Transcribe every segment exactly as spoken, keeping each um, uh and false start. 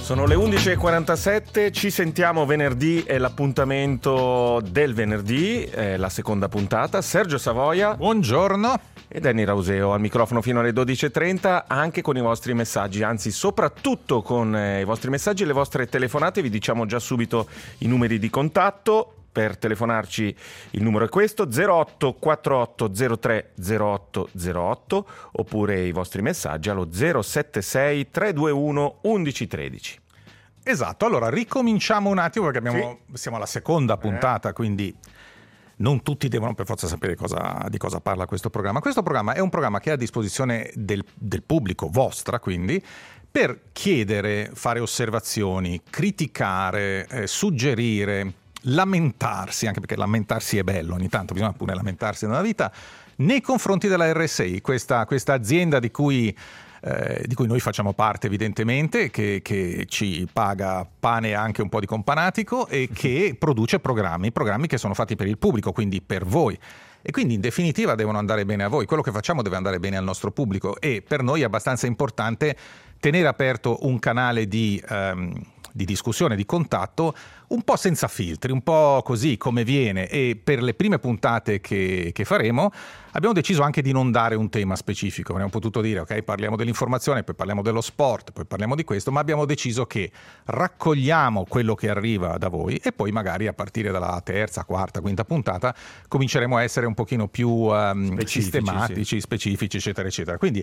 Sono le undici e quarantasette, ci sentiamo venerdì, è l'appuntamento del venerdì, è la seconda puntata. Sergio Savoia. Buongiorno. E Danny Rauseo al microfono fino alle dodici e trenta, anche con i vostri messaggi, anzi soprattutto con eh, i vostri messaggi e le vostre telefonate. Vi diciamo già subito i numeri di contatto. Per telefonarci il numero è questo: zero otto quattro zero tre zero otto zero otto, oppure i vostri messaggi allo zero sette sei tre due uno undici tredici. Esatto, allora ricominciamo un attimo perché abbiamo, sì. siamo alla seconda puntata, eh. quindi non tutti devono per forza sapere cosa, di cosa parla questo programma. Questo programma è un programma che è a disposizione del, del pubblico, vostra quindi, per chiedere, fare osservazioni, criticare, eh, suggerire, lamentarsi, anche perché lamentarsi è bello, ogni tanto bisogna pure lamentarsi nella vita, nei confronti della R S I, questa, questa azienda di cui, eh, di cui noi facciamo parte evidentemente, che, che ci paga pane e anche un po' di companatico e che produce programmi, programmi che sono fatti per il pubblico, quindi per voi. E quindi in definitiva devono andare bene a voi, quello che facciamo deve andare bene al nostro pubblico e per noi è abbastanza importante tenere aperto un canale di... Um, di discussione, di contatto, un po' senza filtri, un po' così come viene, e per le prime puntate che, che faremo abbiamo deciso anche di non dare un tema specifico. Avremmo potuto dire ok, parliamo dell'informazione, poi parliamo dello sport, poi parliamo di questo, ma abbiamo deciso che raccogliamo quello che arriva da voi e poi magari a partire dalla terza, quarta, quinta puntata cominceremo a essere un pochino più um, specifici, sistematici, sì. specifici, eccetera, eccetera. Quindi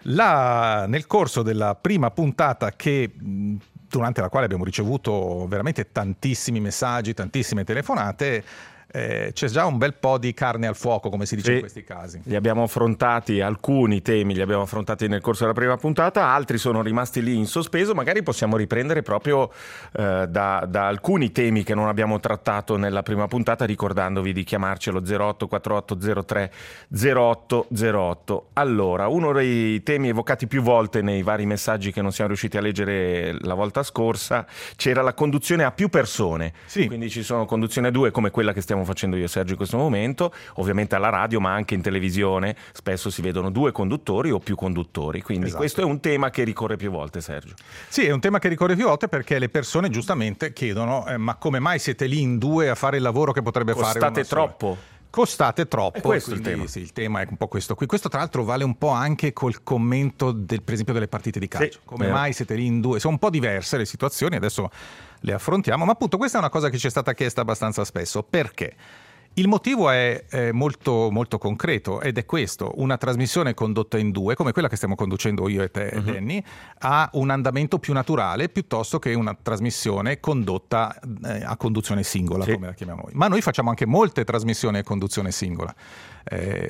la, nel corso della prima puntata che... durante la quale abbiamo ricevuto veramente tantissimi messaggi, tantissime telefonate, eh, c'è già un bel po' di carne al fuoco, come si dice sì, in questi casi. Li abbiamo affrontati, alcuni temi li abbiamo affrontati nel corso della prima puntata, altri sono rimasti lì in sospeso, magari possiamo riprendere proprio eh, da, da alcuni temi che non abbiamo trattato nella prima puntata, ricordandovi di chiamarci allo zero otto quattro otto zero tre zero otto zero otto. Allora, uno dei temi evocati più volte nei vari messaggi che non siamo riusciti a leggere la volta scorsa, c'era la conduzione a più persone, sì. Quindi ci sono conduzioni a due come quella che stiamo facendo io e Sergio in questo momento, ovviamente alla radio ma anche in televisione spesso si vedono due conduttori o più conduttori, quindi esatto. Questo è un tema che ricorre più volte, Sergio. Sì, è un tema che ricorre più volte perché le persone giustamente chiedono eh, ma come mai siete lì in due a fare il lavoro che potrebbe Costate fare una troppo sola? Costate troppo. È questo quindi, il tema. Sì, il tema è un po' questo qui. Questo tra l'altro vale un po' anche col commento del, per esempio, delle partite di calcio. Sì, come vero. Mai siete lì in due? Sono un po' diverse le situazioni, adesso le affrontiamo, ma appunto questa è una cosa che ci è stata chiesta abbastanza spesso. Perché? Il motivo è, è molto, molto concreto ed è questo: una trasmissione condotta in due, come quella che stiamo conducendo io e te, uh-huh. Danny, ha un andamento più naturale piuttosto che una trasmissione condotta eh, a conduzione singola, sì. Come la chiamiamo noi. Ma noi facciamo anche molte trasmissioni a conduzione singola. Eh,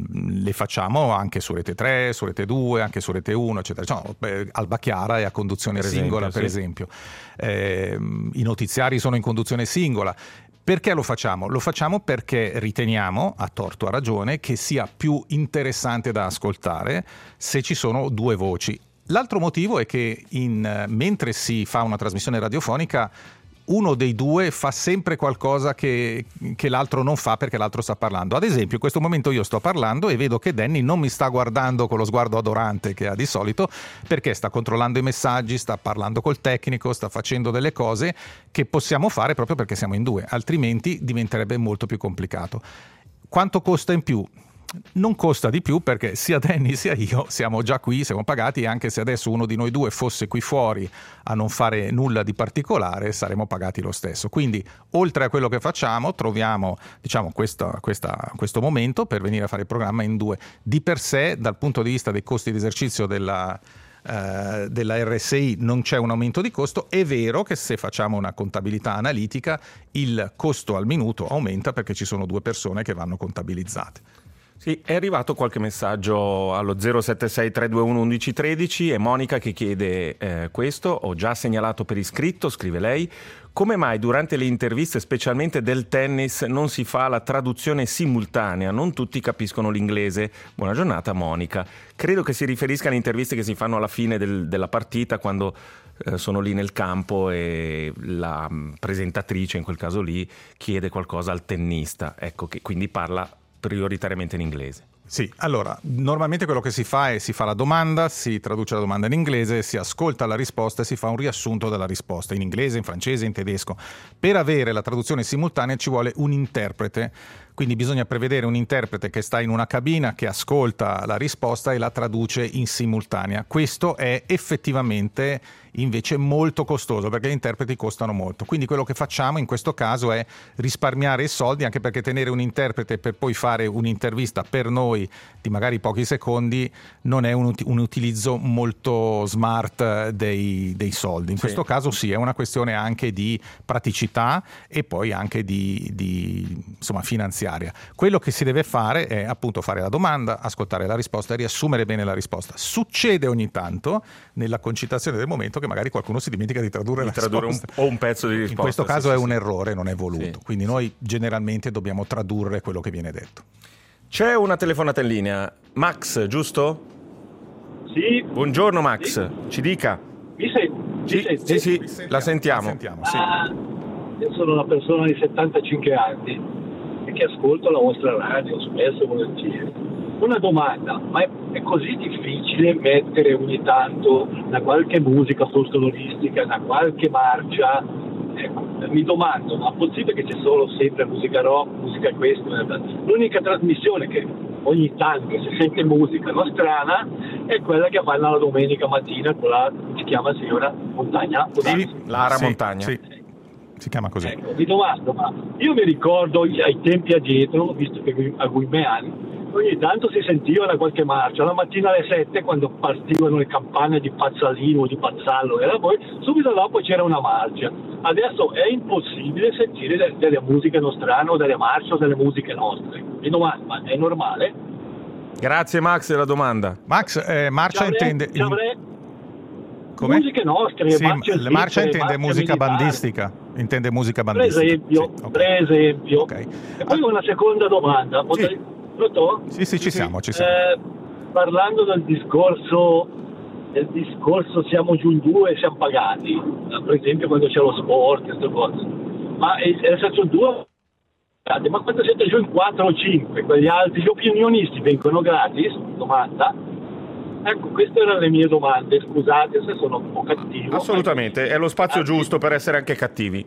le facciamo anche su Rete tre, su Rete due, anche su Rete uno, eccetera. Cioè, Alba Chiara è a conduzione per singola, esempio, per sì. esempio. Eh, I notiziari sono in conduzione singola. Perché lo facciamo? Lo facciamo perché riteniamo, a torto o a ragione, che sia più interessante da ascoltare se ci sono due voci. L'altro motivo è che in, mentre si fa una trasmissione radiofonica, uno dei due fa sempre qualcosa che, che l'altro non fa perché l'altro sta parlando. Ad esempio, in questo momento io sto parlando e vedo che Danny non mi sta guardando con lo sguardo adorante che ha di solito, perché sta controllando i messaggi, sta parlando col tecnico, sta facendo delle cose che possiamo fare proprio perché siamo in due, altrimenti diventerebbe molto più complicato. Quanto costa in più? Non costa di più perché sia Danny sia io siamo già qui, siamo pagati, e anche se adesso uno di noi due fosse qui fuori a non fare nulla di particolare saremo pagati lo stesso. Quindi oltre a quello che facciamo troviamo diciamo questa, questa, questo momento per venire a fare il programma in due. Di per sé dal punto di vista dei costi di esercizio della Uh, della R S I non c'è un aumento di costo. È vero che se facciamo una contabilità analitica il costo al minuto aumenta perché ci sono due persone che vanno contabilizzate. Sì, è arrivato qualche messaggio allo zero sette sei tre due uno undici tredici, è Monica che chiede eh, questo: ho già segnalato per iscritto, scrive lei, come mai durante le interviste, specialmente del tennis, non si fa la traduzione simultanea? Non tutti capiscono l'inglese. Buona giornata, Monica. Credo che si riferisca alle interviste che si fanno alla fine del, della partita, quando eh, sono lì nel campo e la presentatrice, in quel caso lì, chiede qualcosa al tennista. Ecco, che quindi parla prioritariamente in inglese. Sì, allora, normalmente quello che si fa è si fa la domanda, si traduce la domanda in inglese, si ascolta la risposta e si fa un riassunto della risposta in inglese, in francese, in tedesco. Per avere la traduzione simultanea ci vuole un interprete, quindi bisogna prevedere un interprete che sta in una cabina, che ascolta la risposta e la traduce in simultanea. Questo è effettivamente invece molto costoso, perché gli interpreti costano molto. Quindi quello che facciamo in questo caso è risparmiare i soldi, anche perché tenere un interprete per poi fare un'intervista per noi di magari pochi secondi non è un, ut- un utilizzo molto smart dei, dei soldi. In sì. questo caso sì, è una questione anche di praticità e poi anche di, di insomma finanziaria. Quello che si deve fare è appunto fare la domanda, ascoltare la risposta e riassumere bene la risposta. Succede ogni tanto nella concitazione del momento che magari qualcuno si dimentica di tradurre di la tradurre risposta. Un, o un pezzo di risposta. In questo caso sì, è sì, un sì. errore, non è voluto. Sì. Quindi noi generalmente dobbiamo tradurre quello che viene detto. C'è una telefonata in linea. Max, giusto? Sì. Buongiorno Max, sì. Ci dica. Mi senti? Sì, sì, sì, sì. Sentiamo, la sentiamo. La sentiamo sì. Ah, io sono una persona di settantacinque anni e che ascolto la vostra radio spesso e volentieri. Una domanda, ma è, è così difficile mettere ogni tanto una qualche musica folcloristica, una qualche marcia? Ecco, mi domando, ma è possibile che c'è solo sempre musica rock, musica questo? L'unica trasmissione che ogni tanto si sente musica nostrana è quella che fanno la domenica mattina con la, si chiama signora Montagna? Sì, Lara sì, Montagna. Sì. Si chiama così. Ecco, mi domando, ma io mi ricordo ai tempi addietro, visto che a Guimean, ogni tanto si sentiva da qualche marcia, la mattina alle sette quando partivano le campane di Pazzalino o di Pazzallo, era poi, subito dopo c'era una marcia. Adesso è impossibile sentire de- delle musiche nostrane o delle marce o delle musiche nostre. Mi domando, ma è normale? Grazie Max della domanda. Max, eh, marcia Ci avrei, intende... ci avrei... Come? Musiche nostre, sì, marce le marcia intende marce musica militari. bandistica. Intende musica bandistica. Per esempio, sì, okay. per esempio. Okay. E poi una seconda domanda. Sì. Pronto? Sì, sì, ci siamo, ci siamo. Eh, parlando del discorso, del discorso siamo giù in due e siamo pagati, per esempio quando c'è lo sport, queste cose. Ma nel senso due, ma quando siete giù in quattro o cinque, quegli altri, gli opinionisti vengono gratis? Domanda. Ecco, queste erano le mie domande, scusate se sono un po' cattivo. Assolutamente, è lo spazio giusto per essere anche cattivi.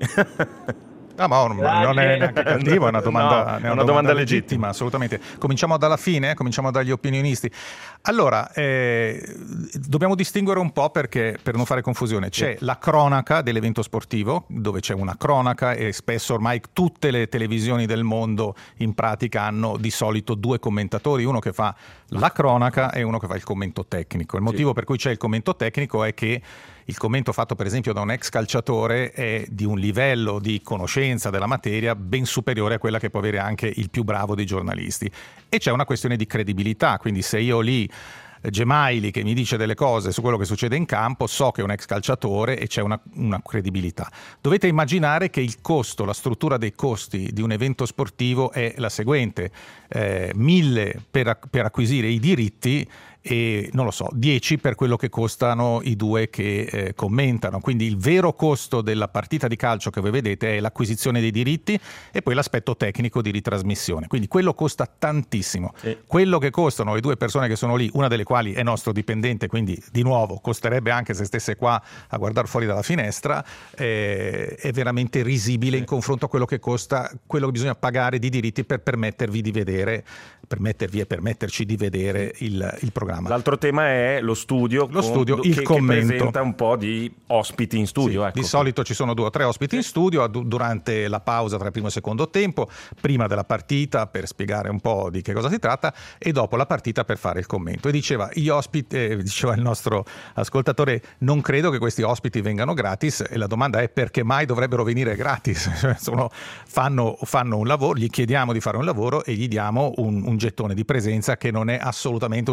No, ma non è neanche cattivo, è una domanda, no, è una una domanda, domanda legittima, legittima, assolutamente. Cominciamo dalla fine, cominciamo dagli opinionisti. Allora, eh, dobbiamo distinguere un po' perché, per non fare confusione, c'è la cronaca dell'evento sportivo, dove c'è una cronaca e spesso ormai tutte le televisioni del mondo in pratica hanno di solito due commentatori, uno che fa la cronaca e uno che fa il commento tecnico. Il motivo sì. per cui c'è il commento tecnico è che il commento fatto per esempio da un ex calciatore è di un livello di conoscenza della materia ben superiore a quella che può avere anche il più bravo dei giornalisti. E c'è una questione di credibilità, quindi se io lì Gemaili che mi dice delle cose su quello che succede in campo, so che è un ex calciatore e c'è una, una credibilità. Dovete immaginare che il costo, la struttura dei costi di un evento sportivo è la seguente: eh, mille per, per acquisire i diritti e non lo so, dieci per quello che costano i due che eh, commentano. Quindi il vero costo della partita di calcio che voi vedete è l'acquisizione dei diritti e poi l'aspetto tecnico di ritrasmissione. Quindi quello costa tantissimo. Sì. Quello che costano le due persone che sono lì, una delle quali è nostro dipendente, quindi di nuovo costerebbe anche se stesse qua a guardare fuori dalla finestra, eh, è veramente risibile sì. in confronto a quello che costa, quello che bisogna pagare di diritti per permettervi di vedere, permettervi e permetterci di vedere il, il programma. L'altro tema è lo studio, lo studio con, il che, commento. che presenta un po' di ospiti in studio. Sì, ecco. Di solito ci sono due o tre ospiti in studio durante la pausa tra il primo e il secondo tempo, prima della partita per spiegare un po' di che cosa si tratta e dopo la partita per fare il commento. E diceva, gli ospiti, eh, diceva il nostro ascoltatore, non credo che questi ospiti vengano gratis, e la domanda è perché mai dovrebbero venire gratis? Cioè, sono, fanno, fanno un lavoro, gli chiediamo di fare un lavoro e gli diamo un, un gettone di presenza che non è assolutamente un gettone di presenza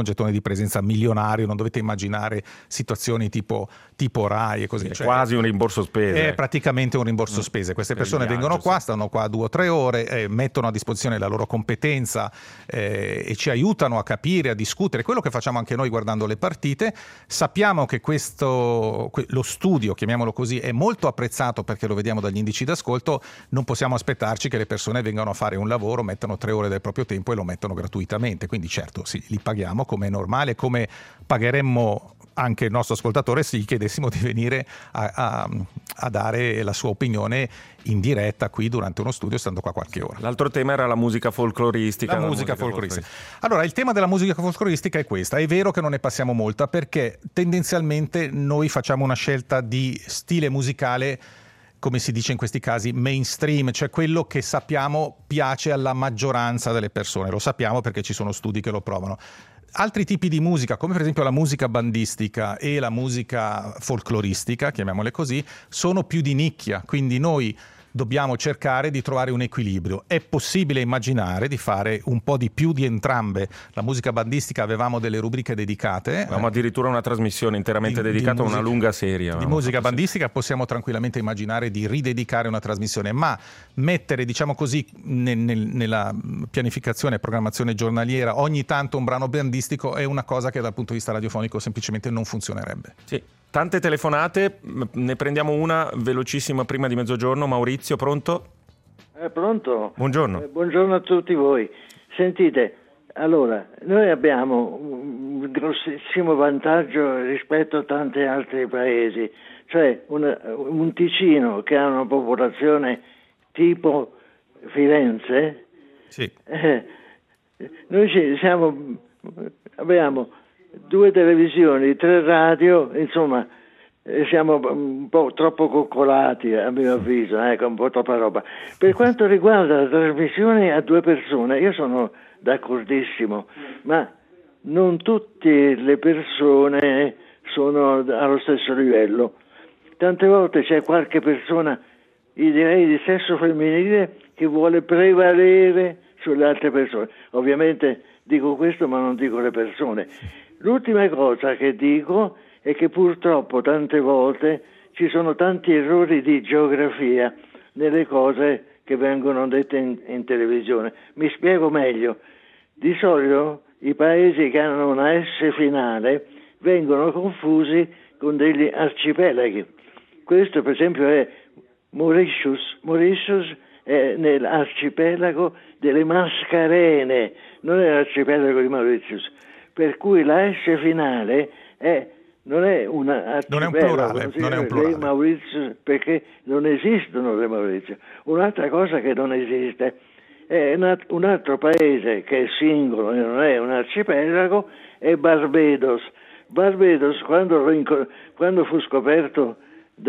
presenza milionario, non dovete immaginare situazioni tipo, tipo Rai e così. È cioè, quasi un rimborso spese. È praticamente un rimborso spese. Queste persone viaggio, vengono qua, sì. stanno qua due o tre ore, eh, mettono a disposizione la loro competenza eh, e ci aiutano a capire, a discutere quello che facciamo anche noi guardando le partite. Sappiamo che questo, lo studio, chiamiamolo così, è molto apprezzato perché lo vediamo dagli indici d'ascolto. Non possiamo aspettarci che le persone vengano a fare un lavoro, mettano tre ore del proprio tempo e lo mettono gratuitamente. Quindi certo, sì, li paghiamo come è normale, come pagheremmo anche il nostro ascoltatore se gli chiedessimo di venire a, a, a dare la sua opinione in diretta qui durante uno studio, stando qua qualche ora. L'altro tema era la musica folcloristica. La, la musica, musica folcloristica. folcloristica. Allora, il tema della musica folcloristica è questa. È vero che non ne passiamo molta perché tendenzialmente noi facciamo una scelta di stile musicale, come si dice in questi casi, mainstream, cioè quello che sappiamo piace alla maggioranza delle persone. Lo sappiamo perché ci sono studi che lo provano. Altri tipi di musica, come per esempio la musica bandistica e la musica folcloristica, chiamiamole così, sono più di nicchia, quindi noi dobbiamo cercare di trovare un equilibrio. È possibile immaginare di fare un po' di più di entrambe. La musica bandistica avevamo delle rubriche dedicate. Avevamo addirittura una trasmissione interamente di, dedicata di musica, a una lunga serie. Di musica bandistica possiamo tranquillamente immaginare di ridedicare una trasmissione, ma mettere, diciamo così, nel, nel, nella pianificazione e programmazione giornaliera ogni tanto un brano bandistico è una cosa che dal punto di vista radiofonico semplicemente non funzionerebbe. Sì. Tante telefonate, ne prendiamo una velocissima prima di mezzogiorno. Maurizio, pronto? Eh, pronto? Buongiorno. Eh, buongiorno a tutti voi. Sentite, allora, noi abbiamo un grossissimo vantaggio rispetto a tanti altri paesi, cioè un, un Ticino che ha una popolazione tipo Firenze. Sì. Eh, noi ci siamo, abbiamo due televisioni, tre radio, insomma siamo un po' troppo coccolati a mio avviso, ecco, un po' troppa roba. Per quanto riguarda la trasmissione a due persone, io sono d'accordissimo, ma non tutte le persone sono allo stesso livello. Tante volte c'è qualche persona, io direi di sesso femminile, che vuole prevalere sulle altre persone. Ovviamente dico questo, ma non dico le persone. L'ultima cosa che dico è che purtroppo tante volte ci sono tanti errori di geografia nelle cose che vengono dette in, in televisione. Mi spiego meglio. Di solito i paesi che hanno una S finale vengono confusi con degli arcipelaghi. Questo per esempio è Mauritius. Mauritius è nell'arcipelago delle Mascarene, non è l'arcipelago di Mauritius. Per cui la S finale è, non è una non è un plurale, non è un plurale. Mauritius, perché non esistono le Mauritius. Un'altra cosa che non esiste è un altro paese che è singolo e non è un arcipelago, è Barbados. Barbados quando, quando fu scoperto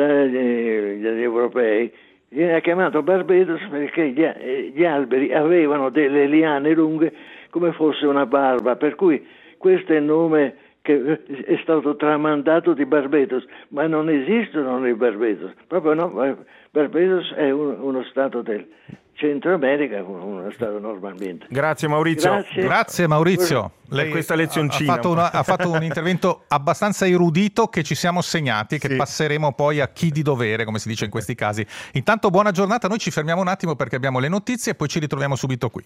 dagli, dagli europei viene chiamato Barbados perché gli, gli alberi avevano delle liane lunghe come fosse una barba, per cui questo è il nome che è stato tramandato di Barbados, ma non esistono i Barbados, proprio no. Barbados è un, uno stato del Centro America, uno stato normalmente. Grazie Maurizio. Grazie, Grazie Maurizio. Lei questa lezioncina ha fatto, una, ha fatto un intervento abbastanza erudito che ci siamo segnati e che sì. passeremo poi a chi di dovere, come si dice in questi casi. Intanto buona giornata, noi ci fermiamo un attimo perché abbiamo le notizie e poi ci ritroviamo subito qui.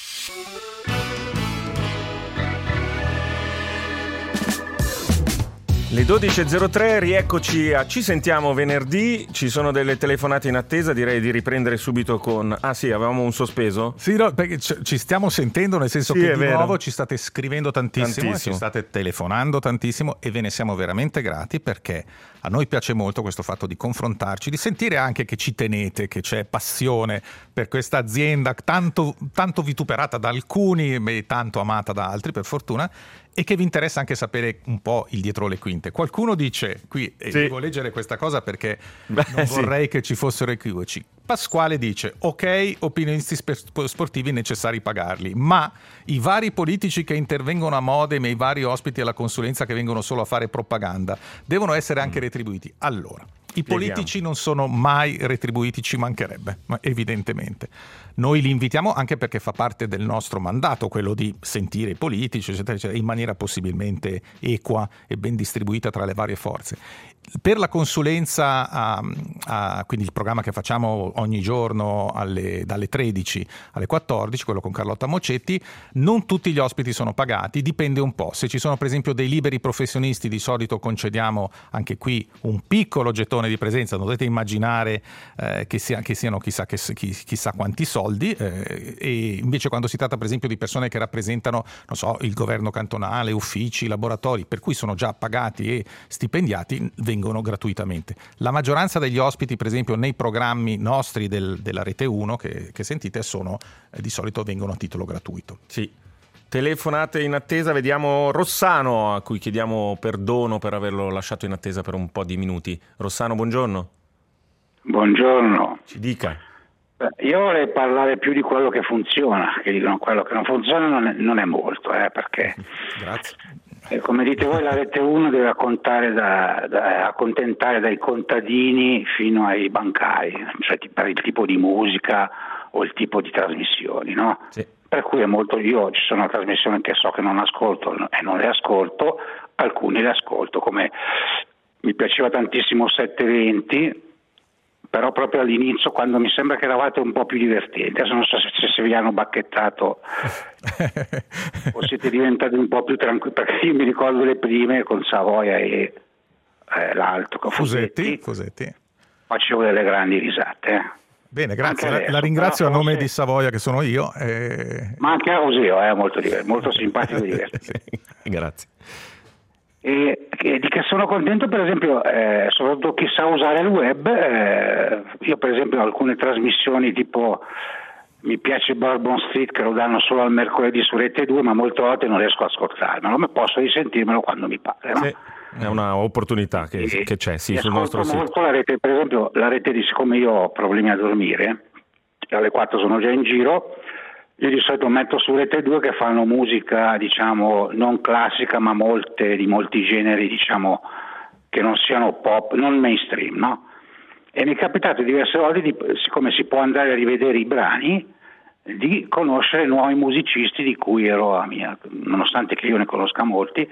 Le dodici e zero tre, rieccoci a Ci Sentiamo venerdì, ci sono delle telefonate in attesa, direi di riprendere subito con... Ah sì, avevamo un sospeso? Sì, no, perché ci stiamo sentendo, nel senso sì, che di vero. nuovo ci state scrivendo tantissimo, tantissimo, ci state telefonando tantissimo e ve ne siamo veramente grati perché a noi piace molto questo fatto di confrontarci, di sentire anche che ci tenete, che c'è passione per questa azienda tanto, tanto vituperata da alcuni e tanto amata da altri, per fortuna, e che vi interessa anche sapere un po' il dietro le quinte. Qualcuno dice, qui e sì. devo leggere questa cosa perché Beh, non vorrei sì. che ci fossero equivoci. Pasquale dice, ok, opinionisti sportivi necessari pagarli, ma i vari politici che intervengono a Modem e i vari ospiti alla consulenza che vengono solo a fare propaganda devono essere anche retribuiti. Allora, I politici non sono mai retribuiti, ci mancherebbe, ma evidentemente. Noi li invitiamo anche perché fa parte del nostro mandato, quello di sentire i politici, eccetera, eccetera, in maniera possibilmente equa e ben distribuita tra le varie forze. Per la consulenza, a, a, quindi il programma che facciamo ogni giorno alle, dalle tredici alle quattordici, quello con Carlotta Mocetti, non tutti gli ospiti sono pagati, dipende un po'. Se ci sono per esempio dei liberi professionisti, di solito concediamo anche qui un piccolo gettone di presenza, non dovete immaginare eh, che, sia, che siano chissà, che, chissà quanti soldi, eh, e invece quando si tratta per esempio di persone che rappresentano, non so, il governo cantonale, uffici, laboratori, per cui sono già pagati e stipendiati, vengono gratuitamente. La maggioranza degli ospiti, per esempio, nei programmi nostri del, della Rete uno che, che sentite, sono eh, di solito vengono a titolo gratuito. Sì. Telefonate in attesa, vediamo Rossano, a cui chiediamo perdono per averlo lasciato in attesa per un po' di minuti. Rossano, buongiorno. Buongiorno. Ci dica. Beh, io vorrei parlare più di quello che funziona, che dicono quello che non funziona non è, non è molto, eh, perché Grazie. Eh, come dite voi, la Rete uno deve raccontare da, da, accontentare dai contadini fino ai bancari, cioè per il tipo di musica o il tipo di trasmissioni, no? Sì. Per cui è molto, io ci sono trasmissioni che so che non ascolto e non le ascolto, alcune le ascolto, come mi piaceva tantissimo sette venti, però proprio all'inizio, quando mi sembra che eravate un po' più divertenti, adesso non so se, se vi hanno bacchettato o siete diventati un po' più tranquilli, perché io mi ricordo le prime con Savoia e eh, l'altro con Fusetti, Fusetti facevo delle grandi risate, eh. Bene, grazie, adesso, la ringrazio a nome forse... di Savoia, che sono io, e... ma anche a Oseo è eh, molto, molto simpatico e divertente. Sì, grazie. E, e di che sono contento, per esempio, eh, soprattutto chi sa usare il web, eh, io per esempio ho alcune trasmissioni tipo mi piace Bourbon Street, che lo danno solo al mercoledì su Rete due, ma molte volte non riesco a ascoltarmelo, ma posso risentirmelo quando mi pare, no? Sì, è una opportunità che, e, che c'è, sì, sul nostro molto sito. La rete, per esempio la Rete di, siccome io ho problemi a dormire, alle quattro sono già in giro, io di solito metto su Rete due che fanno musica, diciamo, non classica, ma molte di molti generi, diciamo, che non siano pop, non mainstream, no? E mi è capitato diverse volte, di, siccome si può andare a rivedere i brani, di conoscere nuovi musicisti di cui ero a mia, nonostante che io ne conosca molti,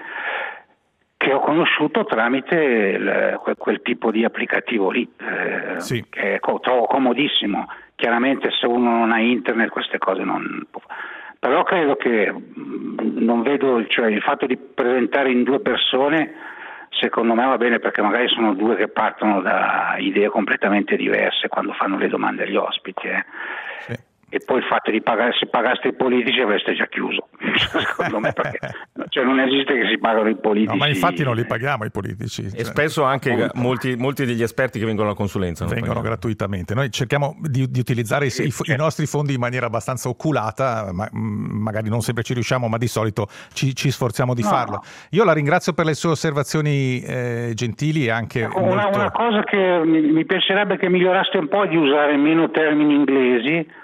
che ho conosciuto tramite il, quel, quel tipo di applicativo lì, eh, sì. Che trovo comodissimo. Chiaramente se uno non ha internet queste cose non può. Però credo che non vedo, cioè il fatto di presentare in due persone secondo me va bene, perché magari sono due che partono da idee completamente diverse quando fanno le domande agli ospiti, eh. Sì. E poi il fatto di pagare, se pagaste i politici avreste già chiuso, secondo me, perché cioè non esiste che si pagano i politici. No, ma infatti non li paghiamo i politici. E cioè. spesso anche molti, molti degli esperti che vengono alla consulenza vengono gratuitamente. Noi cerchiamo di, di utilizzare i, i, i nostri fondi in maniera abbastanza oculata, ma, magari non sempre ci riusciamo, ma di solito ci, ci sforziamo di no. farlo. Io la ringrazio per le sue osservazioni eh, gentili e anche una, molto... una cosa che mi, mi piacerebbe che miglioraste un po' è di usare meno termini inglesi.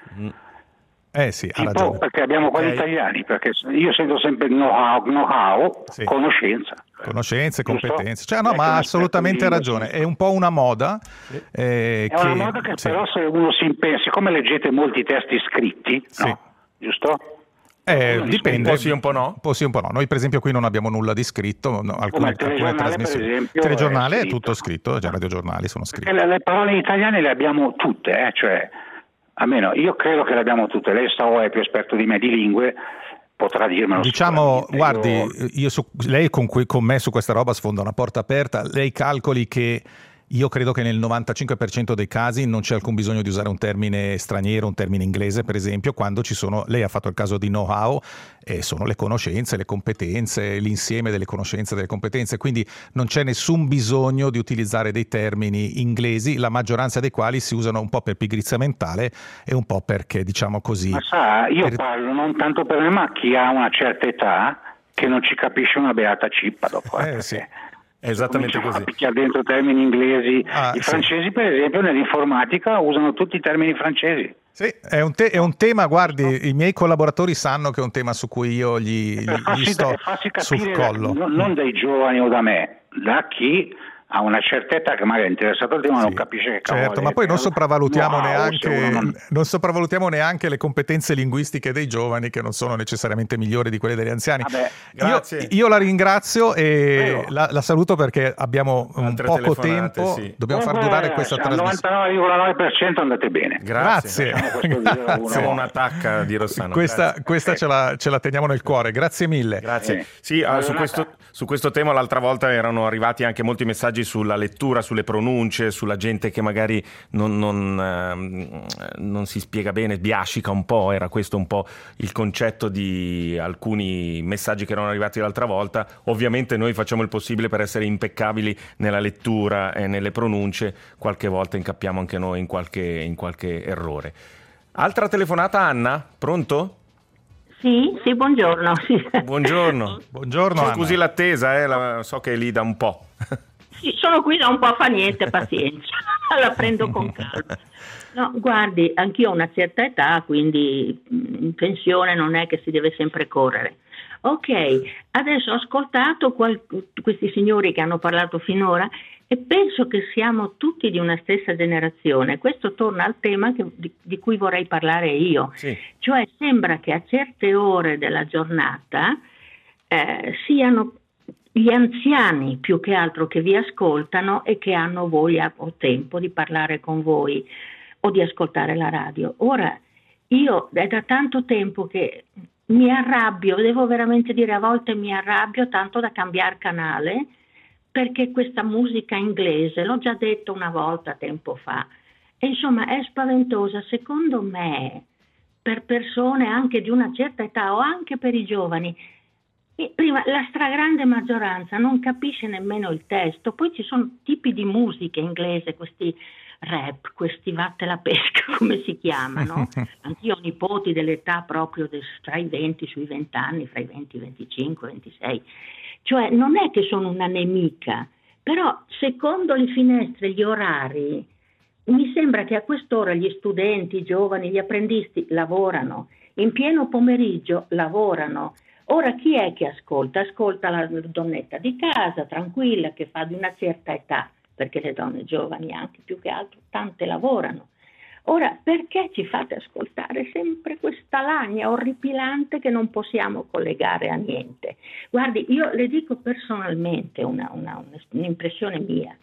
Eh sì, ha tipo, ragione. Perché abbiamo quelli okay. italiani, perché io sento sempre know-how, know-how sì. conoscenza. Conoscenze, competenze. Cioè, no, ma ha assolutamente ragione. È un po' una moda. Eh, è che, una moda che sì. però se uno si impegna, siccome leggete molti testi scritti, sì. no? Giusto? Eh, dipende, un po' sì, un po' no. Un po' sì, un po' no. Noi per esempio qui non abbiamo nulla di scritto, no, alcune, alcune trasmissioni. Per esempio, telegiornale è, è tutto scritto, già radiogiornali sono scritti. Le, le parole italiane le abbiamo tutte, eh, cioè almeno io credo che le abbiamo tutte. Lei sta è più esperto di me di lingue, potrà dirmelo. Diciamo, guardi, io, io su, lei con, cui, con me su questa roba sfonda una porta aperta. Lei calcoli che io credo che nel novantacinque per cento dei casi non c'è alcun bisogno di usare un termine straniero, un termine inglese per esempio, quando ci sono, lei ha fatto il caso di know-how, e sono le conoscenze, le competenze, l'insieme delle conoscenze e delle competenze, quindi non c'è nessun bisogno di utilizzare dei termini inglesi, la maggioranza dei quali si usano un po' per pigrizia mentale e un po' perché, diciamo così... Ma sa, io per... parlo non tanto per me, ma chi ha una certa età che non ci capisce una beata cippa dopo. Eh, sì. È esattamente così. A picchiare dentro termini inglesi. Ah, I francesi, sì. per esempio, nell'informatica usano tutti i termini francesi. Sì, è un, te- è un tema, guardi, i miei collaboratori sanno che è un tema su cui io gli, gli, gli sto sul collo. Non, non dai giovani o da me, da chi a una certa età che magari è interessato al tema, sì, non capisce che cavolo. Certo, ma poi non sopravvalutiamo, wow, neanche, non... non sopravvalutiamo neanche le competenze linguistiche dei giovani, che non sono necessariamente migliori di quelle degli anziani. Vabbè, grazie. Io, io la ringrazio e la, la saluto perché abbiamo un Altre poco tempo, sì. dobbiamo eh, far durare eh, questa al trasmissione. novantanove virgola nove per cento andate bene. Grazie. Grazie. Siamo una tacca di Rossano. Questa, questa ce, la, ce la teniamo nel cuore, grazie mille. Grazie. Eh. Sì, ah, su, questo, su questo tema l'altra volta erano arrivati anche molti messaggi sulla lettura, sulle pronunce, sulla gente che magari non, non, ehm, non si spiega bene, biascica un po', era questo un po' il concetto di alcuni messaggi che erano arrivati l'altra volta. Ovviamente noi facciamo il possibile per essere impeccabili nella lettura e nelle pronunce, qualche volta incappiamo anche noi in qualche, in qualche errore. Altra telefonata, Anna, pronto? Sì, sì, buongiorno. Sì. Buongiorno. Buongiorno. Scusi Anna. l'attesa, eh, la, so che è lì da un po'. Sì, sono qui da un po', fa niente, pazienza, la prendo con calma. No, guardi, anch'io ho una certa età, quindi in pensione non è che si deve sempre correre. Ok, adesso ho ascoltato qual- questi signori che hanno parlato finora e penso che siamo tutti di una stessa generazione. Questo torna al tema che, di, di cui vorrei parlare io. Sì. Cioè sembra che a certe ore della giornata eh, siano gli anziani più che altro che vi ascoltano e che hanno voglia o tempo di parlare con voi o di ascoltare la radio. Ora, io è da tanto tempo che mi arrabbio, devo veramente dire a volte mi arrabbio tanto da cambiare canale, perché questa musica inglese, l'ho già detto una volta tempo fa, e insomma è spaventosa. Secondo me, per persone anche di una certa età o anche per i giovani, prima la stragrande maggioranza non capisce nemmeno il testo. Poi ci sono tipi di musica inglese, questi rap, questi vatte la pesca, come si chiamano. Anch'io ho nipoti dell'età proprio des, tra i venti, sui venti anni, fra i venti, venticinque, ventisei. Cioè non è che sono una nemica, però secondo le finestre, gli orari, mi sembra che a quest'ora gli studenti, i giovani, gli apprendisti lavorano, in pieno pomeriggio lavorano. Ora chi è che ascolta? Ascolta la donnetta di casa, tranquilla, che fa di una certa età, perché le donne giovani anche più che altro, tante lavorano. Ora, perché ci fate ascoltare sempre questa lagna orripilante che non possiamo collegare a niente? Guardi, io le dico personalmente una, una, un'impressione mia.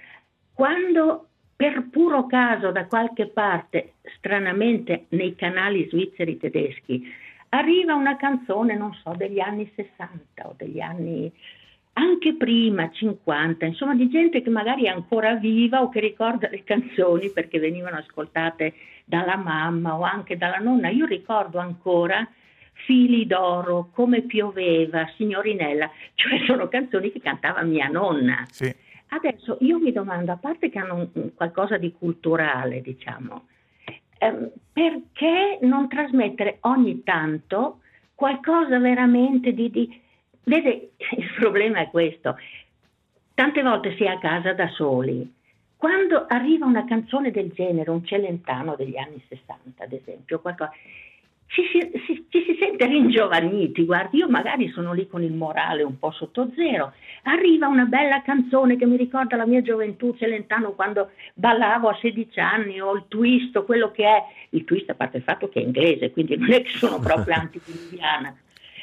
Quando per puro caso da qualche parte, stranamente nei canali svizzeri tedeschi, arriva una canzone, non so, degli anni sessanta o degli anni anche prima, cinquanta, insomma di gente che magari è ancora viva o che ricorda le canzoni perché venivano ascoltate dalla mamma o anche dalla nonna. Io ricordo ancora Fili d'oro, Come pioveva, Signorinella, cioè sono canzoni che cantava mia nonna. Sì. Adesso io mi domando, a parte che hanno un, qualcosa di culturale, diciamo, ehm, perché non trasmettere ogni tanto qualcosa veramente di... di Vede, il problema è questo, tante volte si è a casa da soli, quando arriva una canzone del genere, un Celentano degli anni sessanta ad esempio, qualcosa, ci si, si, ci si sente ringiovaniti. Guardi, io magari sono lì con il morale un po' sotto zero, arriva una bella canzone che mi ricorda la mia gioventù, Celentano, quando ballavo a sedici anni, o il twist, o quello che è, il twist a parte il fatto che è inglese, quindi non è che sono proprio antipiliviana.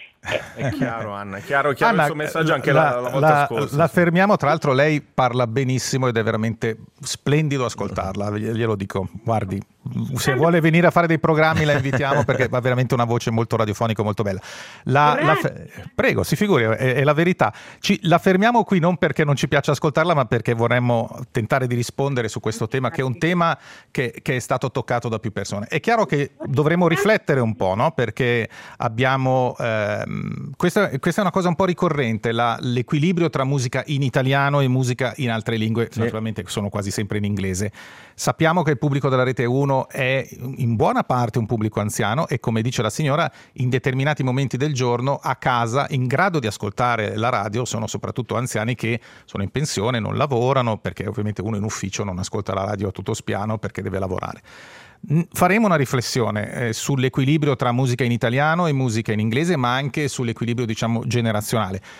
È chiaro, Anna, è chiaro, è chiaro Anna, il suo messaggio anche la, la, la volta la, scorsa. La fermiamo, tra l'altro lei parla benissimo ed è veramente splendido ascoltarla, glielo dico, guardi, se vuole venire a fare dei programmi la invitiamo perché ha veramente una voce molto radiofonica, molto bella. La, la, prego, si figuri, è, è la verità. Ci, la fermiamo qui non perché non ci piace ascoltarla, ma perché vorremmo tentare di rispondere su questo tema, che è un tema che, che è stato toccato da più persone. È chiaro che dovremmo riflettere un po', no? Perché abbiamo... Eh, questa, questa è una cosa un po' ricorrente, la, l'equilibrio tra musica in italiano e musica in altre lingue, sì. Naturalmente sono quasi sempre in inglese. Sappiamo che il pubblico della Rete uno è in buona parte un pubblico anziano e, come dice la signora, in determinati momenti del giorno a casa in grado di ascoltare la radio sono soprattutto anziani che sono in pensione, non lavorano, perché ovviamente uno in ufficio non ascolta la radio a tutto spiano perché deve lavorare. Faremo una riflessione eh, sull'equilibrio tra musica in italiano e musica in inglese, ma anche sull'equilibrio, diciamo, generazionale.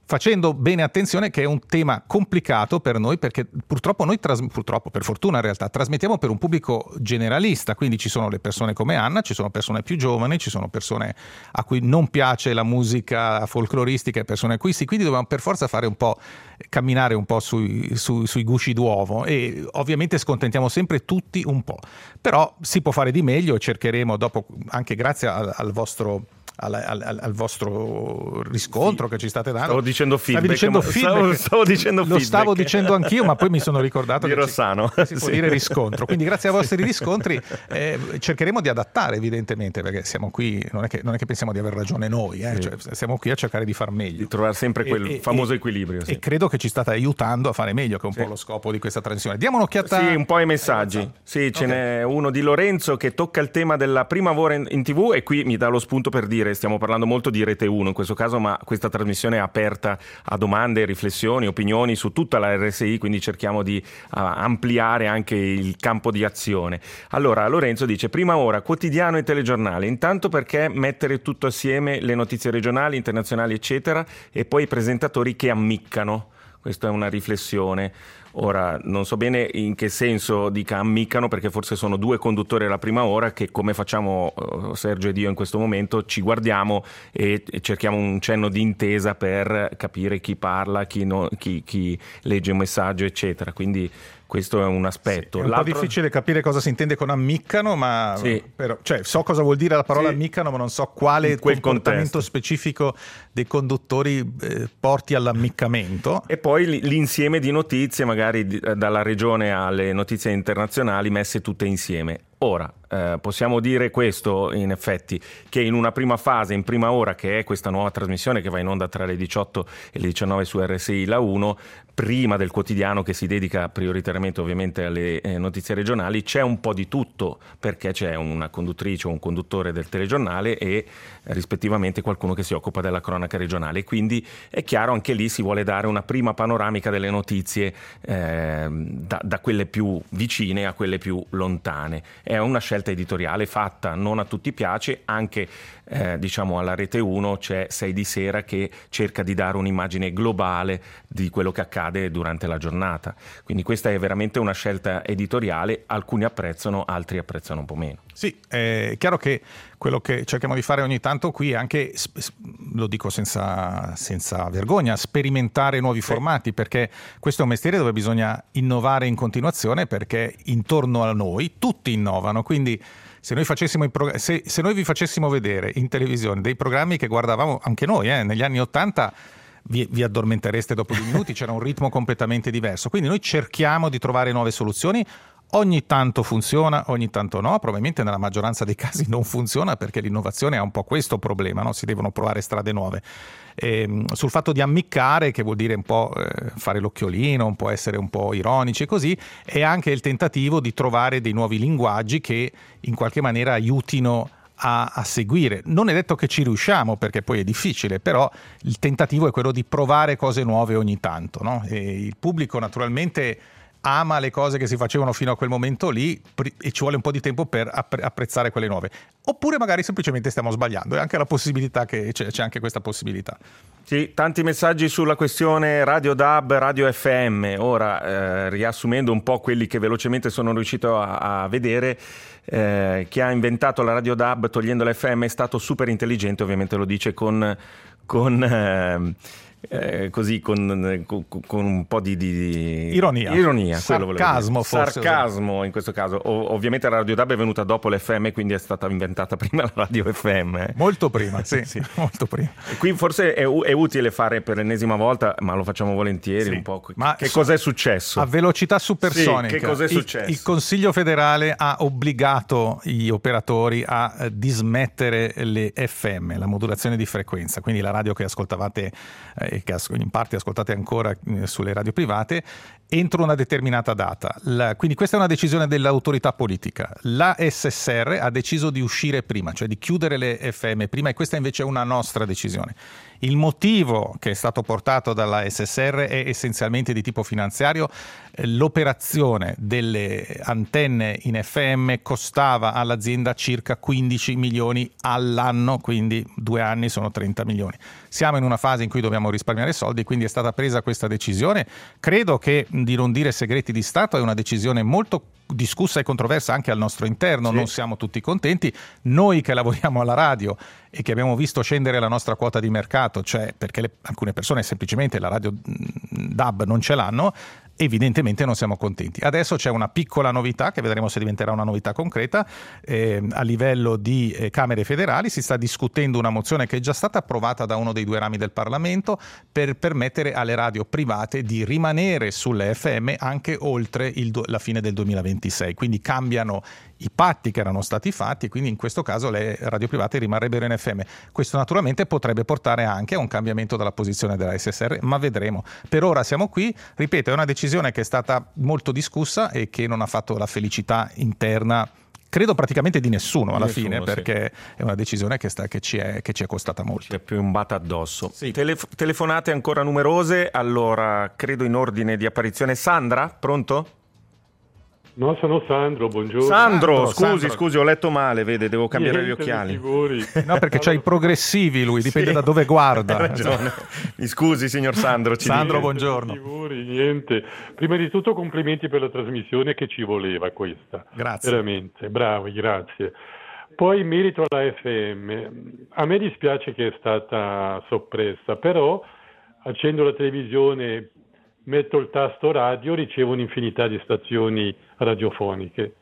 facendo bene attenzione che è un tema complicato per noi, perché purtroppo noi, tras- purtroppo per fortuna in realtà, trasmettiamo per un pubblico generalista, quindi ci sono le persone come Anna, ci sono persone più giovani, ci sono persone a cui non piace la musica folcloristica e persone a cui sì, quindi dobbiamo per forza fare un po', camminare un po' sui, sui, sui gusci d'uovo, e ovviamente scontentiamo sempre tutti un po', però si può fare di meglio e cercheremo dopo, anche grazie al, al vostro... Al, al, al vostro riscontro che ci state dando. Stavo dicendo feedback, dicendo ma feedback. Stavo, stavo dicendo lo feedback. stavo dicendo anch'io, ma poi mi sono ricordato di che Rossano. Ci, si può sì. dire riscontro, quindi grazie ai vostri riscontri eh, cercheremo di adattare, evidentemente, perché siamo qui, non è che, non è che pensiamo di aver ragione noi, eh, sì. cioè, siamo qui a cercare di far meglio, di trovare sempre quel e, famoso e, equilibrio, sì. E credo che ci state aiutando a fare meglio, che è un sì. po' lo scopo di questa transizione. Diamo un'occhiata. Sì, un po' ai messaggi. Eh, sì, ce okay. n'è uno di Lorenzo che tocca il tema della prima ora in, in tivù, e qui mi dà lo spunto per dire, stiamo parlando molto di Rete uno in questo caso, ma questa trasmissione è aperta a domande, riflessioni, opinioni su tutta la R S I, quindi cerchiamo di uh, ampliare anche il campo di azione. Allora, Lorenzo dice: prima ora, quotidiano e telegiornale, intanto perché mettere tutto assieme, le notizie regionali, internazionali eccetera, e poi i presentatori che ammiccano? Questa è una riflessione. Ora, non so bene in che senso dica ammiccano, perché forse sono due conduttori alla prima ora che, come facciamo uh, Sergio ed io in questo momento, ci guardiamo e, e cerchiamo un cenno di intesa per capire chi parla, chi, no, chi, chi legge un messaggio, eccetera. Quindi questo è un aspetto. Sì, è un L'altro... po' difficile capire cosa si intende con ammiccano, ma sì. però, cioè, so cosa vuol dire la parola sì. ammiccano, ma non so quale comportamento contesto. specifico dei conduttori eh, porti all'ammiccamento. E poi l'insieme di notizie, magari di, dalla regione alle notizie internazionali, messe tutte insieme. Ora, eh, possiamo dire questo, in effetti, che in una prima fase, in prima ora, che è questa nuova trasmissione che va in onda tra le diciotto e le diciannove su R S I La uno, prima del quotidiano che si dedica prioritariamente ovviamente alle eh, notizie regionali, c'è un po' di tutto, perché c'è una conduttrice o un conduttore del telegiornale e eh, rispettivamente qualcuno che si occupa della cronaca regionale. Quindi è chiaro, anche lì si vuole dare una prima panoramica delle notizie eh, da, da quelle più vicine a quelle più lontane. È una scelta editoriale fatta, non a tutti piace, anche eh, diciamo alla Rete uno c'è sei di sera che cerca di dare un'immagine globale di quello che accade durante la giornata. Quindi questa è veramente una scelta editoriale, alcuni apprezzano, altri apprezzano un po' meno. Sì, è chiaro che quello che cerchiamo di fare ogni tanto qui è anche, lo dico senza, senza vergogna, sperimentare nuovi sì. formati, perché questo è un mestiere dove bisogna innovare in continuazione, perché intorno a noi tutti innovano, quindi se noi, facessimo i prog- se, se noi vi facessimo vedere in televisione dei programmi che guardavamo anche noi eh, negli anni ottanta, vi, vi addormentereste dopo due minuti, c'era un ritmo completamente diverso, quindi noi cerchiamo di trovare nuove soluzioni. Ogni tanto funziona, ogni tanto no, probabilmente nella maggioranza dei casi non funziona, perché l'innovazione ha un po' questo problema, no? Si devono provare strade nuove. E, sul fatto di ammiccare, che vuol dire un po' eh, fare l'occhiolino, un po' essere un po' ironici e così, è anche il tentativo di trovare dei nuovi linguaggi che in qualche maniera aiutino a, a seguire. Non è detto che ci riusciamo, perché poi è difficile, però il tentativo è quello di provare cose nuove ogni tanto, no? E il pubblico naturalmente ama le cose che si facevano fino a quel momento lì e ci vuole un po' di tempo per apprezzare quelle nuove. Oppure magari semplicemente stiamo sbagliando, è anche la possibilità che c'è, c'è anche questa possibilità. Sì, tanti messaggi sulla questione Radio D A B, Radio F M. Ora, eh, riassumendo un po' quelli che velocemente sono riuscito a, a vedere, eh, chi ha inventato la Radio D A B togliendo l'F M è stato super intelligente, ovviamente lo dice con... con eh, Eh, così con, con, con un po' di, di ironia, ironia sarcasmo, forse, sarcasmo in questo caso. O, ovviamente la Radio D A B è venuta dopo l'F M, quindi è stata inventata prima la Radio F M. Eh. Molto prima, sì, sì. molto prima. E qui forse è, è utile fare per l'ennesima volta, ma lo facciamo volentieri, sì. un po'. Ma che cos'è successo? A velocità supersonica. Sì, che cos'è successo? Il, il Consiglio federale ha obbligato gli operatori a dismettere le F M, la modulazione di frequenza, quindi la radio che ascoltavate eh, che in parte ascoltate ancora sulle radio private, entro una determinata data. La, quindi questa è una decisione dell'autorità politica. La S S R ha deciso di uscire prima, cioè di chiudere le F M prima, e questa invece è una nostra decisione. Il motivo che è stato portato dalla S S R è essenzialmente di tipo finanziario. L'operazione delle antenne in F M costava all'azienda circa quindici milioni all'anno, quindi due anni sono trenta milioni. Siamo in una fase in cui dobbiamo risparmiare soldi, quindi è stata presa questa decisione. Credo che, di non dire segreti di Stato, è una decisione molto discussa e controversa anche al nostro interno, sì. Non siamo tutti contenti. Noi che lavoriamo alla radio e che abbiamo visto scendere la nostra quota di mercato, cioè perché le, alcune persone semplicemente la radio D A B non ce l'hanno, evidentemente non siamo contenti. Adesso c'è una piccola novità che vedremo se diventerà una novità concreta. Eh, a livello di eh, Camere federali si sta discutendo una mozione che è già stata approvata da uno dei due rami del Parlamento per permettere alle radio private di rimanere sulle F M anche oltre il, la fine del duemilaventisei, quindi cambiano i patti che erano stati fatti e quindi in questo caso le radio private rimarrebbero in F M. Questo naturalmente potrebbe portare anche a un cambiamento della posizione della S S R, ma vedremo. Per ora siamo qui, ripeto, è una decisione che è stata molto discussa e che non ha fatto la felicità interna, credo praticamente di nessuno alla nessuno, fine, sì. Perché è una decisione che, sta, che, ci è, che ci è costata molto. Ci è piombata addosso. Sì. Telef- telefonate ancora numerose, allora credo in ordine di apparizione. Sandra, pronto? No, sono Sandro, buongiorno. Sandro, Sandro scusi, Sandro. scusi, ho letto male, vede, devo cambiare Niente, gli occhiali. No, perché c'ha i progressivi lui, dipende sì, da dove guarda. Hai ragione. Mi scusi, signor Sandro. Ci Sandro, dica. buongiorno. Figuri, niente. Prima di tutto complimenti per la trasmissione, che ci voleva questa. Grazie. Veramente, bravi, grazie. Poi in merito alla F M, a me dispiace che è stata soppressa, però accendo la televisione, metto il tasto radio, ricevo un'infinità di stazioni radiofoniche.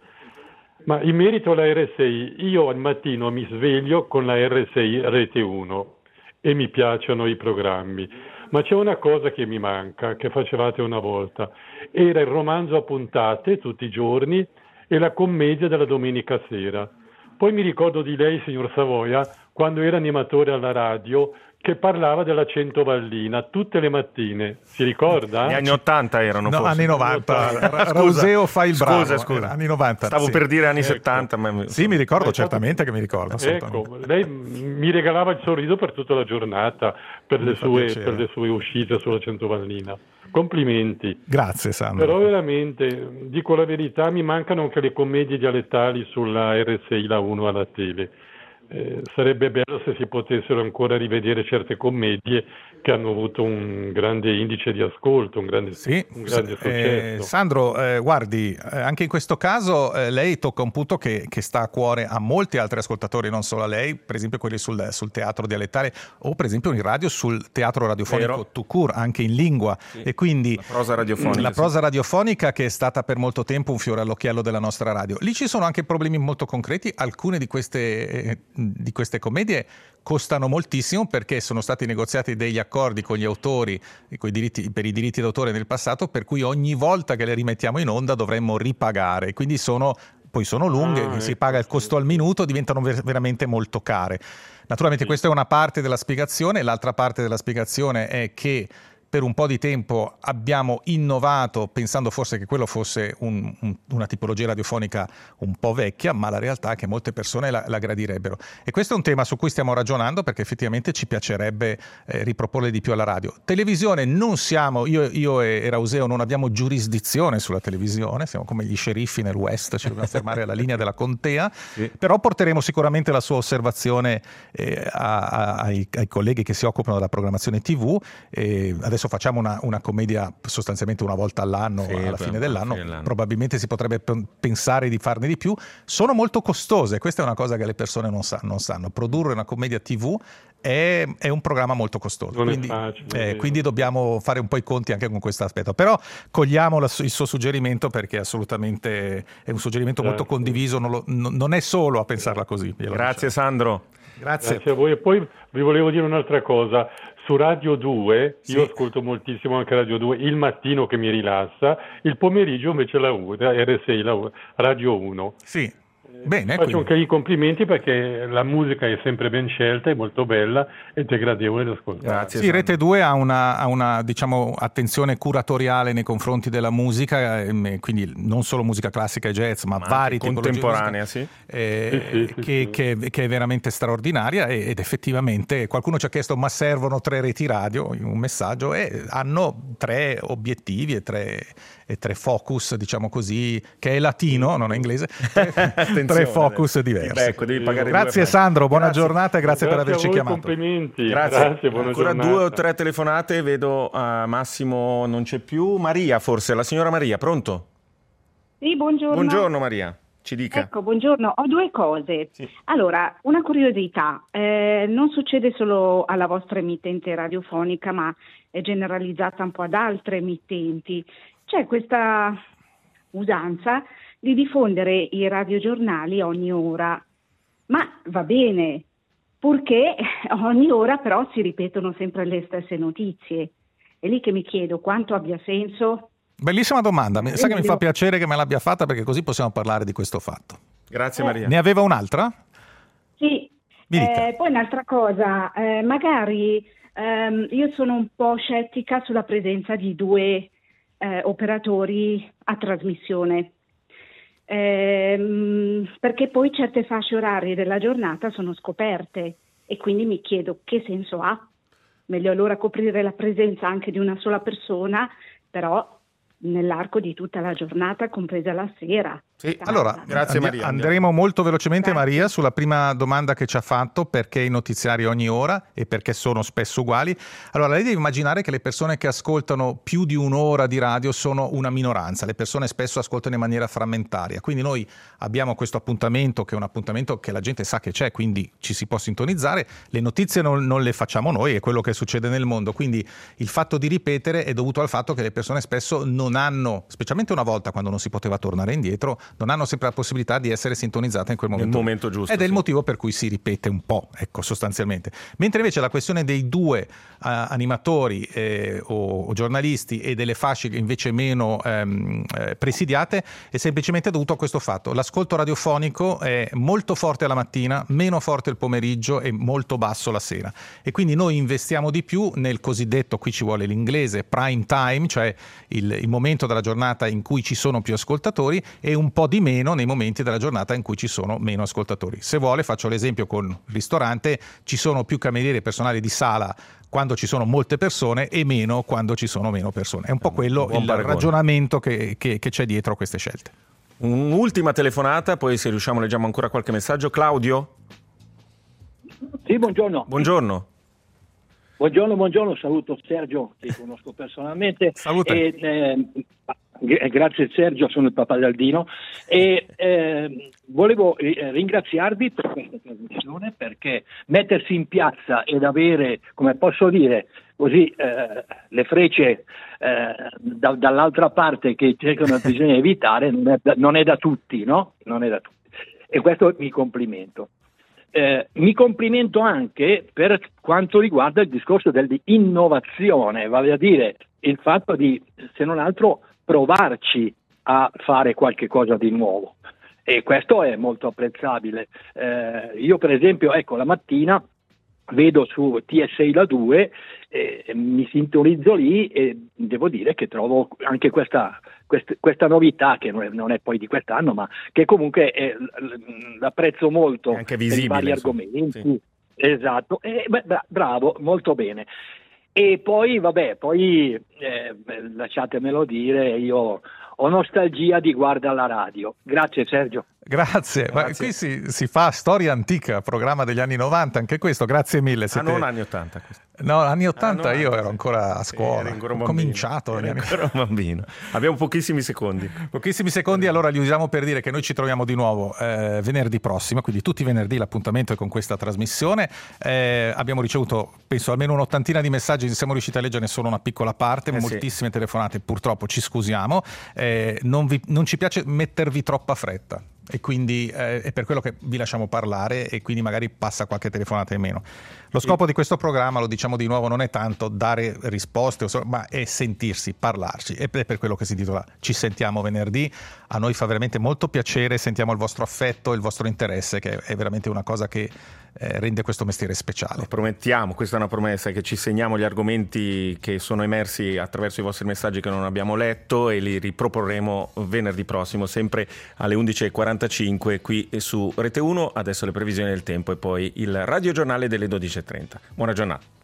Ma in merito alla R sei, io al mattino mi sveglio con la R sei Rete uno e mi piacciono i programmi, ma c'è una cosa che mi manca, che facevate una volta, era il romanzo a puntate tutti i giorni e la commedia della domenica sera. Poi mi ricordo di lei, signor Savoia, quando era animatore alla radio, che parlava della Centovallina tutte le mattine, si ricorda? Gli anni ottanta erano no, forse. anni novanta. Rauseo fa il bravo. Scusa, scusa. Anni novanta. Stavo sì. per dire anni ecco. settanta. Ma... Sì, mi ricordo, eh, certamente che mi ricordo. Ecco, lei mi regalava il sorriso per tutta la giornata, per, le sue, per le sue uscite sulla Centovallina. Complimenti. Grazie, Sandro. Però veramente, dico la verità, mi mancano anche le commedie dialettali sulla R sei, la uno alla tele. Eh, sarebbe bello se si potessero ancora rivedere certe commedie che hanno avuto un grande indice di ascolto, un grande, sì, un grande successo. Eh, Sandro, eh, guardi, eh, anche in questo caso eh, lei tocca un punto che, che sta a cuore a molti altri ascoltatori, non solo a lei, per esempio quelli sul, sul teatro dialettale o per esempio in radio sul teatro radiofonico tout court, anche in lingua. Sì. E quindi la prosa radiofonica, la prosa sì. radiofonica che è stata per molto tempo un fiore all'occhiello della nostra radio. Lì ci sono anche problemi molto concreti, alcune di queste, eh, di queste commedie costano moltissimo perché sono stati negoziati degli accordi con gli autori coi diritti, per i diritti d'autore nel passato, per cui ogni volta che le rimettiamo in onda dovremmo ripagare, quindi sono poi sono lunghe, ah, si ecco, paga il costo sì. al minuto, diventano ver- veramente molto care. Naturalmente sì. Questa è una parte della spiegazione, l'altra parte della spiegazione è che per un po' di tempo abbiamo innovato pensando forse che quello fosse un, un, una tipologia radiofonica un po' vecchia, ma la realtà è che molte persone la, la gradirebbero. E questo è un tema su cui stiamo ragionando perché effettivamente ci piacerebbe eh, riproporle di più alla radio. Televisione non siamo, io, io e Rauseo non abbiamo giurisdizione sulla televisione, siamo come gli sceriffi nel West, ci dobbiamo fermare alla linea della contea, sì. Però porteremo sicuramente la sua osservazione eh, a, a, ai, ai colleghi che si occupano della programmazione tivù. E adesso facciamo una, una commedia sostanzialmente una volta all'anno, sì, alla fine dell'anno. dell'anno probabilmente si potrebbe p- pensare di farne di più, sono molto costose, questa è una cosa che le persone non, sa- non sanno, produrre una commedia tivù è, è un programma molto costoso, non quindi, è facile, eh, quindi dobbiamo fare un po' i conti anche con questo aspetto, però cogliamo la, il suo suggerimento perché assolutamente è un suggerimento certo. molto condiviso, non, lo, n- non è solo a pensarla così. Grazie diciamo. Sandro. Grazie. Grazie a voi. E poi vi volevo dire un'altra cosa. Su Radio due, sì. Io ascolto moltissimo anche Radio due, il mattino che mi rilassa, il pomeriggio invece la U, R sei, la U, Radio uno. Sì. Bene, faccio quindi. anche i complimenti perché la musica è sempre ben scelta, è molto bella ed è gradevole da ascoltare. Grazie. Sì, Rete due ha una, ha una diciamo, attenzione curatoriale nei confronti della musica, eh, quindi non solo musica classica e jazz, ma, ma vari contemporanea, sì. Eh, Sì, sì, sì, che, sì. che, che è veramente straordinaria ed effettivamente qualcuno ci ha chiesto ma servono tre reti radio in un messaggio e hanno tre obiettivi e tre, e tre focus, diciamo così, che è latino, non è inglese, tre, tre focus diversi. Beh, ecco, devi pagare Grazie due Sandro, buona grazie. giornata e grazie, Grazie per averci a voi, chiamato. complimenti. Grazie, Grazie, buona ancora giornata. due o tre telefonate, vedo uh, Massimo non c'è più. Maria forse, la signora Maria, pronto? Sì, buongiorno. Buongiorno Maria, ci dica. Ecco, buongiorno. Ho due cose. Sì. Allora, una curiosità. Eh, non succede solo alla vostra emittente radiofonica, ma è generalizzata un po' ad altre emittenti. C'è questa usanza di diffondere i radiogiornali ogni ora. Ma va bene, purché ogni ora però si ripetono sempre le stesse notizie. È lì che mi chiedo quanto abbia senso. Bellissima domanda, sa che mi fa piacere che me l'abbia fatta perché così possiamo parlare di questo fatto. Grazie Eh. Maria. Ne aveva un'altra? Sì, Mi dica. eh, poi un'altra cosa, eh, magari ehm, io sono un po' scettica sulla presenza di due eh, operatori a trasmissione, ehm, perché poi certe fasce orarie della giornata sono scoperte e quindi mi chiedo che senso ha. Meglio allora coprire la presenza anche di una sola persona, però nell'arco di tutta la giornata, compresa la sera. Sì, allora, grazie andi- Maria. andremo molto velocemente Grazie. Maria sulla prima domanda che ci ha fatto, perché i notiziari ogni ora e perché sono spesso uguali. Allora, lei deve immaginare che le persone che ascoltano più di un'ora di radio sono una minoranza, le persone spesso ascoltano in maniera frammentaria, quindi noi abbiamo questo appuntamento che è un appuntamento che la gente sa che c'è, quindi ci si può sintonizzare, le notizie non, non le facciamo noi, è quello che succede nel mondo, quindi il fatto di ripetere è dovuto al fatto che le persone spesso non hanno, specialmente una volta quando non si poteva tornare indietro, non hanno sempre la possibilità di essere sintonizzate in quel momento. Nel momento giusto. Ed è il sì. motivo per cui si ripete un po', ecco, sostanzialmente. Mentre invece la questione dei due uh, animatori eh, o, o giornalisti e delle fasce invece meno ehm, eh, presidiate è semplicemente dovuto a questo fatto. L'ascolto radiofonico è molto forte la mattina, meno forte il pomeriggio e molto basso la sera. E quindi noi investiamo di più nel cosiddetto, qui ci vuole l'inglese, prime time, cioè il, il momento della giornata in cui ci sono più ascoltatori, e un po' di meno nei momenti della giornata in cui ci sono meno ascoltatori. Se vuole, faccio l'esempio con il ristorante, ci sono più camerieri e personale di sala quando ci sono molte persone e meno quando ci sono meno persone. È un po' quello Buon il paragone. ragionamento che, che, che c'è dietro a queste scelte. Un'ultima telefonata, poi se riusciamo leggiamo ancora qualche messaggio. Claudio? Sì, buongiorno. Buongiorno. Buongiorno, buongiorno, saluto Sergio, che conosco personalmente. Salute. E, eh, gra- grazie Sergio, sono il papà Daldino. E eh, volevo eh, ringraziarvi per questa trasmissione, perché mettersi in piazza ed avere, come posso dire, così eh, le frecce eh, da, dall'altra parte che cercano bisogna evitare, non è, da, non è da tutti, no? Non è da tutti. E questo mi complimento. Eh, mi complimento anche per quanto riguarda il discorso dell'innovazione, vale a dire il fatto di, se non altro, provarci a fare qualche cosa di nuovo, e questo è molto apprezzabile. Eh, io per esempio, ecco, la mattina vedo su T S I La due, eh, mi sintonizzo lì e devo dire che trovo anche questa, quest, questa novità, che non è, non è poi di quest'anno, ma che comunque è, l'apprezzo molto, È anche per i visibile, vari insomma. argomenti. Sì. Esatto, e, beh, bra- bravo, molto bene. E poi, vabbè, poi eh, lasciatemelo dire, io ho nostalgia di Guarda alla radio. Grazie Sergio. Grazie, ma Grazie. qui si, si fa storia antica, programma degli anni novanta, anche questo, grazie mille. Ah, Siete... non anni ottanta questo. No, anni ottanta Ah, io novanta, ero sì. ancora a Sì, scuola, eri ancora un ho bambino. cominciato. Eri negli anni- ancora un bambino. Abbiamo pochissimi secondi. Pochissimi secondi, allora li usiamo per dire che noi ci troviamo di nuovo eh, venerdì prossimo, quindi tutti i venerdì l'appuntamento è con questa trasmissione. Eh, abbiamo ricevuto, penso, almeno un'ottantina di messaggi, siamo riusciti a leggerne solo una piccola parte, Eh, sì. moltissime telefonate, purtroppo ci scusiamo. Eh, non, vi, non ci piace mettervi troppa fretta. e quindi eh, è per quello che vi lasciamo parlare e quindi magari passa qualche telefonata in meno. Lo scopo di questo programma, lo diciamo di nuovo, non è tanto dare risposte, ma è sentirsi, parlarci, e è per quello che si intitola Ci sentiamo venerdì. A noi fa veramente molto piacere, sentiamo il vostro affetto e il vostro interesse, che è veramente una cosa che eh, rende questo mestiere speciale. Lo promettiamo, questa è una promessa, che ci segniamo gli argomenti che sono emersi attraverso i vostri messaggi che non abbiamo letto e li riproporremo venerdì prossimo, sempre alle undici e quarantacinque qui su Rete uno. Adesso le previsioni del tempo e poi il radiogiornale delle dodici e trenta. Buona giornata.